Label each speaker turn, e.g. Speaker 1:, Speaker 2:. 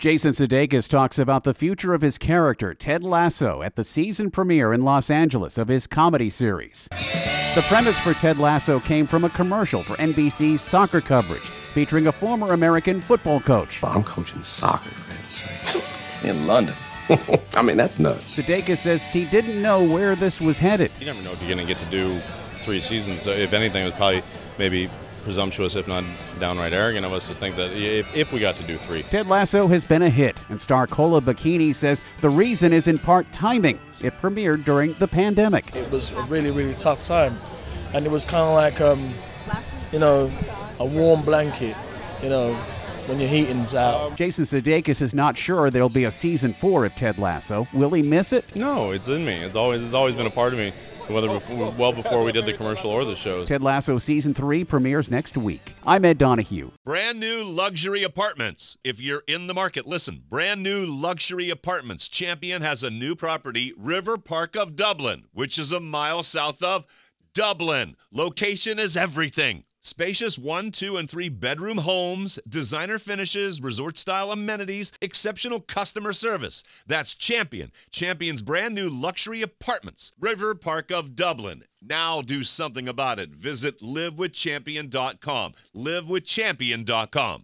Speaker 1: Jason Sudeikis talks about the future of his character, Ted Lasso, at the season premiere in Los Angeles of his comedy series. The premise for Ted Lasso came from a commercial for NBC's soccer coverage, featuring a former American football coach.
Speaker 2: Well, I'm coaching soccer, man. In London. I mean, that's nuts.
Speaker 1: Sudeikis says he didn't know where this was headed.
Speaker 3: You never know if you're going to get to do 3 seasons. So if anything, it was probably maybe presumptuous, if not downright arrogant of us to think that if we got to do 3.
Speaker 1: Ted Lasso has been a hit, and star Kola Bikini says the reason is in part timing. It premiered during the pandemic.
Speaker 4: It was a really, really tough time, and it was kind of like, a warm blanket, when your heating's out.
Speaker 1: Jason Sudeikis is not sure there'll be a season 4 of Ted Lasso. Will he miss it?
Speaker 3: No, it's in me. It's always been a part of me, whether before we did the commercial or the shows.
Speaker 1: Ted Lasso season 3 premieres next week. I'm Ed Donahue.
Speaker 5: Brand new luxury apartments. If you're in the market, listen. Brand new luxury apartments. Champion has a new property, River Park of Dublin, which is a mile south of Dublin. Location is everything. Spacious 1, 2, and 3 bedroom homes, designer finishes, resort-style amenities, exceptional customer service. That's Champion. Champion's brand new luxury apartments. River Park of Dublin. Now do something about it. Visit livewithchampion.com. livewithchampion.com.